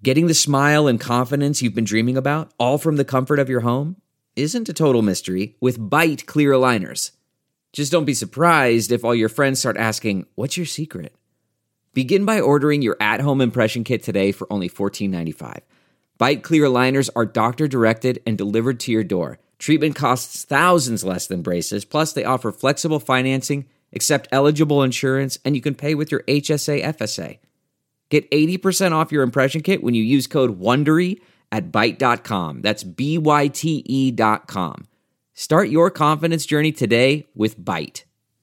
Getting the smile and confidence you've been dreaming about, all from the comfort of your home, isn't a total mystery with Bite clear aligners. Just don't be surprised if all your friends start asking, "What's your secret?" Begin by ordering your at-home impression kit today for only $14.95. Bite clear aligners are doctor-directed and delivered to your door. Treatment costs thousands less than braces, plus they offer flexible financing, accept eligible insurance, and you can pay with your HSA FSA. Get 80% off your impression kit when you use code WONDERY at Byte.com. That's BYTE.com. Start your confidence journey today with Byte.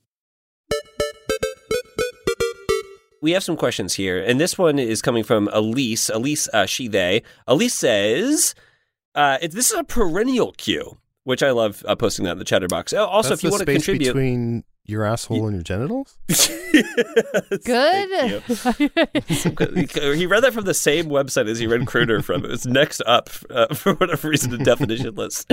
We have some questions here, and this one is coming from Elise. Elise, she, they. Elise says, this is a perennial queue, which I love posting that in the chatter box. Also, That's if you want to contribute. Between your asshole and your genitals? Good. He read that from the same website as he read Crooner from. It was next up for whatever reason, the definition list.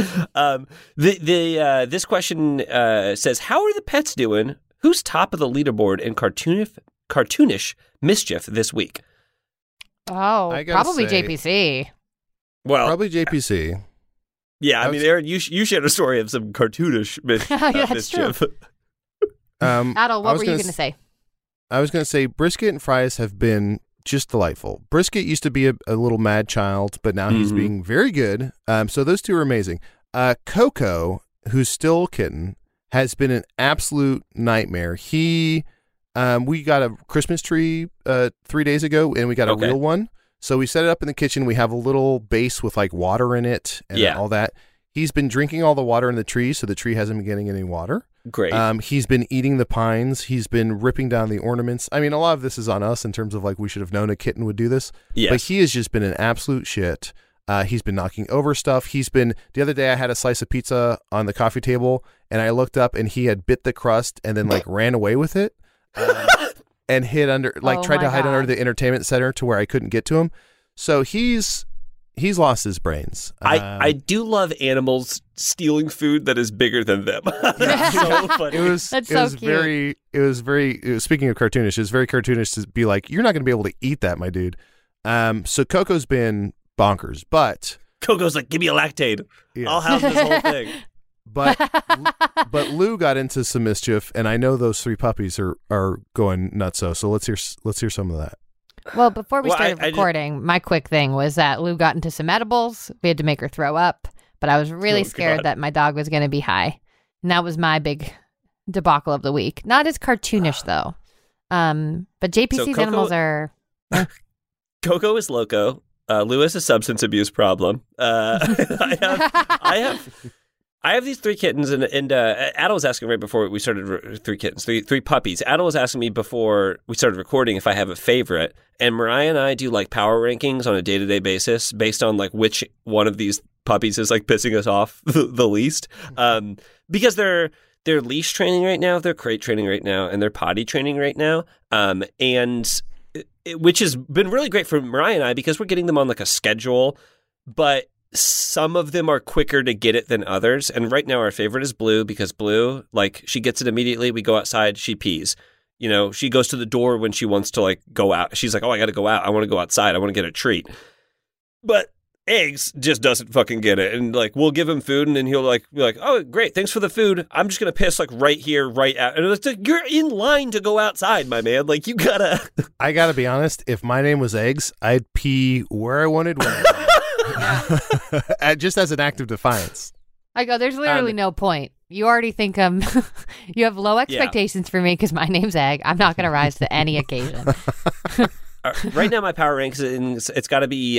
This question says, how are the pets doing? Who's top of the leaderboard in cartoonish mischief this week? Oh, probably JPC. Well, probably JPC. Yeah, I mean, Aaron, you shared a story of some cartoonish mischief. True. Adel, what were you going to say? I was going to say brisket and fries have been just delightful. Brisket used to be a little mad child, but now he's being very good. So those two are amazing. Coco, who's still a kitten, has been an absolute nightmare. We got a Christmas tree 3 days ago, and we got a real one. So we set it up in the kitchen. We have a little base with like water in it and all that. He's been drinking all the water in the tree, so the tree hasn't been getting any water. Great. He's been eating the pines. He's been ripping down the ornaments. I mean, a lot of this is on us in terms of like we should have known a kitten would do this. Yes. But he has just been an absolute shit. He's been knocking over stuff. The other day I had a slice of pizza on the coffee table, and I looked up and he had bit the crust and then like ran away with it. And hid under, tried to hide under the entertainment center to where I couldn't get to him. So he's lost his brains. I do love animals stealing food that is bigger than them. That's so funny. It was cute. Speaking of cartoonish, it was very cartoonish to be like, you're not going to be able to eat that, my dude. So Coco's been bonkers, but Coco's like, give me a Lactaid. Yeah. I'll have this whole thing. But Lou got into some mischief, and I know those three puppies are going nutso. So let's hear some of that. Well, before we started recording, my quick thing was that Lou got into some edibles. We had to make her throw up, but I was really scared that my dog was going to be high. And that was my big debacle of the week. Not as cartoonish, though. But JPC's animals are... Coco is loco. Lou has a substance abuse problem. I have these three kittens, and Adel was asking right before we started, three puppies. Adel was asking me before we started recording if I have a favorite, and Mariah and I do like power rankings on a day-to-day basis based on like which one of these puppies is like pissing us off the least, because they're leash training right now, they're crate training right now, and they're potty training right now, which has been really great for Mariah and I because we're getting them on like a schedule, but some of them are quicker to get it than others. And right now our favorite is Blue because Blue, like, she gets it immediately. We go outside, she pees. You know, she goes to the door when she wants to like go out. She's like, oh, I got to go out. I want to go outside. I want to get a treat. But Eggs just doesn't fucking get it. And like, we'll give him food and then he'll like be like, oh, great. Thanks for the food. I'm just going to piss like right here, right out. And it's like, you're in line to go outside, my man. Like you gotta. I gotta be honest. If my name was Eggs, I'd pee where I wanted. When I wanted. Just as an act of defiance. I go, there's literally no point. You already think you have low expectations for me because my name's Egg. I'm not going to rise to any occasion. Right now, my power ranks it's got to be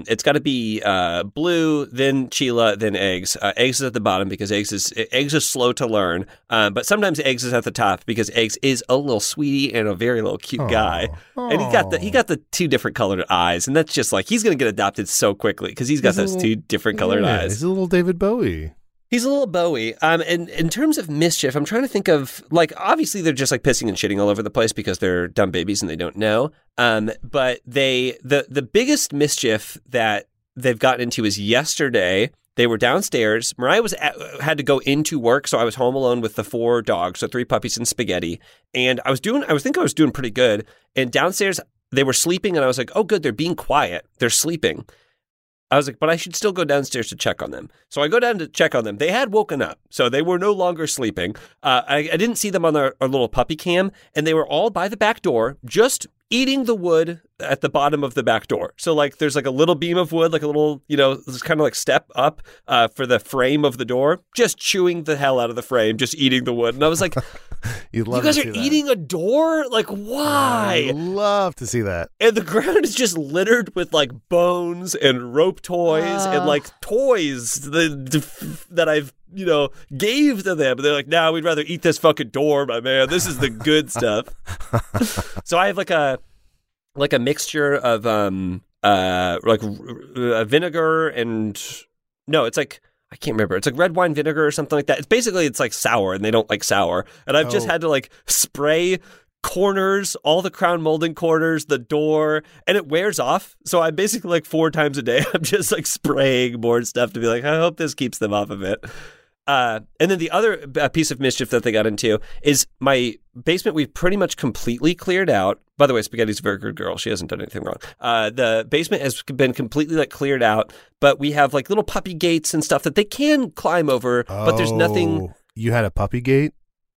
Blue, then Sheila, then Eggs. Eggs is at the bottom because Eggs is slow to learn. But sometimes Eggs is at the top because Eggs is a little sweetie and a very little cute guy. And he got the two different colored eyes, and that's just like he's gonna get adopted so quickly because he's got those two different colored eyes. He's a little David Bowie. He's a little Bowie. And in terms of mischief, I'm trying to think of, like, obviously they're just like pissing and shitting all over the place because they're dumb babies and they don't know. But the biggest mischief that they've gotten into is yesterday. They were downstairs. Mariah had to go into work, so I was home alone with the 4 dogs, so 3 puppies and spaghetti. And I was doing pretty good. And downstairs, they were sleeping, and I was like, oh, good, they're being quiet. They're sleeping. I was like, but I should still go downstairs to check on them. So I go down to check on them. They had woken up, so they were no longer sleeping. I didn't see them on our little puppy cam, and they were all by the back door, just eating the wood at the bottom of the back door. So like there's like a little beam of wood, like a little, it's kind of like step up for the frame of the door, just chewing the hell out of the frame, just eating the wood. And I was like, you guys are eating a door? Like, why? I love to see that. And the ground is just littered with like bones and rope toys and like toys that I've gave to them. They're like, nah, we'd rather eat this fucking door, my man. This is the good stuff. So I have like a mixture of vinegar and it's like, I can't remember. It's like red wine vinegar or something like that. It's like sour, and they don't like sour. And I've just had to like spray corners, all the crown molding corners, the door, and it wears off. So I'm basically like 4 times a day, I'm just like spraying more stuff to be like, I hope this keeps them off of it. And then the other piece of mischief that they got into is my basement. We've pretty much completely cleared out. By the way, Spaghetti's a very good girl. She hasn't done anything wrong. The basement has been completely like cleared out, but we have like little puppy gates and stuff that they can climb over, but there's nothing. You had a puppy gate?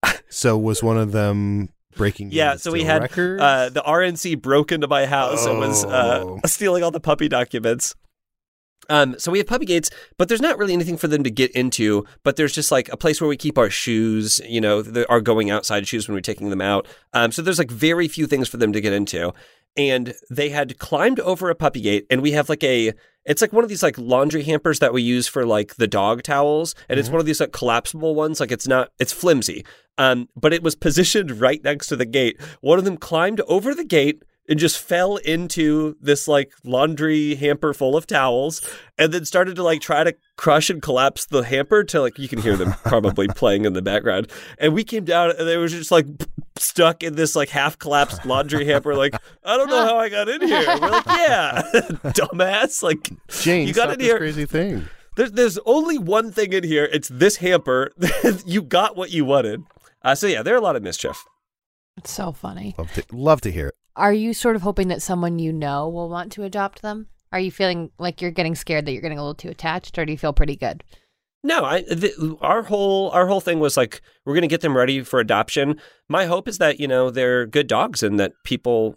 So was one of them breaking? Yeah, so we had the RNC broke into my house and was stealing all the puppy documents. So we have puppy gates, but there's not really anything for them to get into, but there's just like a place where we keep our shoes, our going outside shoes when we're taking them out. So there's like very few things for them to get into. And they had climbed over a puppy gate, and we have like it's like one of these like laundry hampers that we use for like the dog towels. And it's one of these like collapsible ones. Like it's flimsy. But it was positioned right next to the gate. One of them climbed over the gate and just fell into this like laundry hamper full of towels, and then started to like try to crush and collapse the hamper to like, you can hear them probably playing in the background. And we came down and they were just like stuck in this like half collapsed laundry hamper. Like, I don't know how I got in here. We're like, yeah, dumbass. Like, Jane, you got in this here. Crazy thing. There's only one thing in here. It's this hamper. You got what you wanted. So yeah, there are a lot of mischief. It's so funny. Love to hear it. Are you sort of hoping that someone will want to adopt them? Are you feeling like you're getting scared that you're getting a little too attached, or do you feel pretty good? No, our whole thing was like, we're going to get them ready for adoption. My hope is that, they're good dogs and that people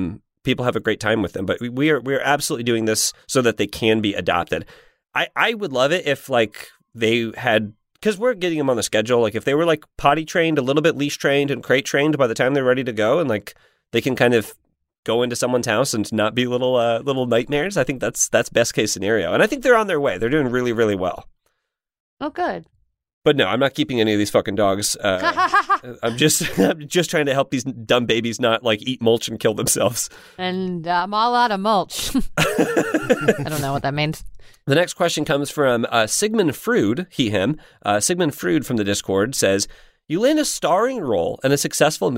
have a great time with them. But we're absolutely doing this so that they can be adopted. I would love it if like they had, because we're getting them on the schedule. Like if they were like potty trained, a little bit leash trained and crate trained by the time they're ready to go, and like they can kind of go into someone's house and not be little nightmares. I think that's best case scenario. And I think they're on their way. They're doing really, really well. Oh, good. But no, I'm not keeping any of these fucking dogs. I'm just trying to help these dumb babies not like eat mulch and kill themselves. And I'm all out of mulch. I don't know what that means. The next question comes from Sigmund Freud, he, him. Sigmund Freud from the Discord says, you land a starring role in a successful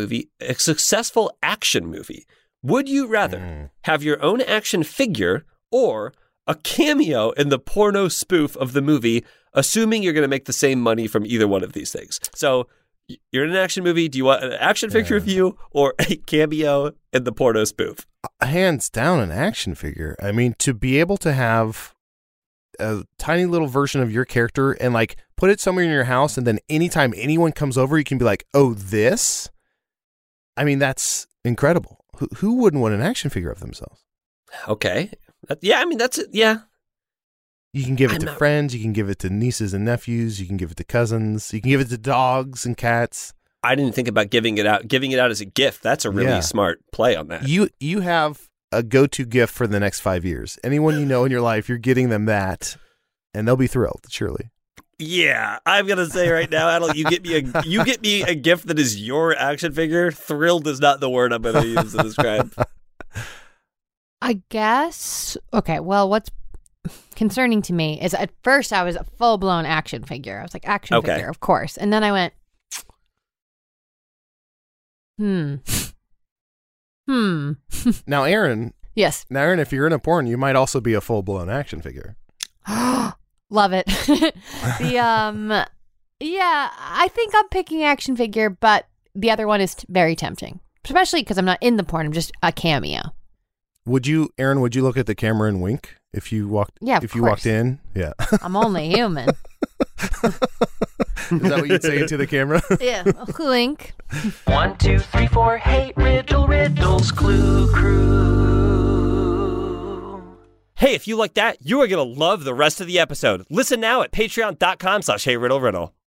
action movie. Would you rather have your own action figure or a cameo in the porno spoof of the movie, assuming you're going to make the same money from either one of these things? So you're in an action movie. Do you want an action figure of you or a cameo in the porno spoof? Hands down, an action figure. I mean, to be able to have a tiny little version of your character and like put it somewhere in your house, and then anytime anyone comes over, you can be like, oh, this? I mean, that's incredible. Who wouldn't want an action figure of themselves? Okay. Yeah, I mean, that's it. Yeah. You can give it to friends. You can give it to nieces and nephews. You can give it to cousins. You can give it to dogs and cats. I didn't think about giving it out as a gift. That's a really smart play on that. You have a go-to gift for the next 5 years. Anyone you know in your life, you're getting them that, and they'll be thrilled, surely. Yeah, I'm gonna say right now, Adel, you get me a gift that is your action figure. Thrilled is not the word I'm gonna use to describe. I guess. Okay, well, what's concerning to me is at first I was a full-blown action figure. I was like, action figure, of course. And then I went, Now, Aaron. Yes. Now, Aaron, if you're in a porn, you might also be a full-blown action figure. Love it. Yeah, I think I'm picking action figure, but the other one is very tempting, especially because I'm not in the porn. I'm just a cameo. Aaron, would you look at the camera and wink if you walked? Yeah, of if course. You walked in, yeah. I'm only human. Is that what you'd say into the camera? Yeah, wink. 1, 2, 3, 4. Hey, riddles, clue crew. Hey, if you like that, you are going to love the rest of the episode. Listen now at patreon.com/heyriddleriddle.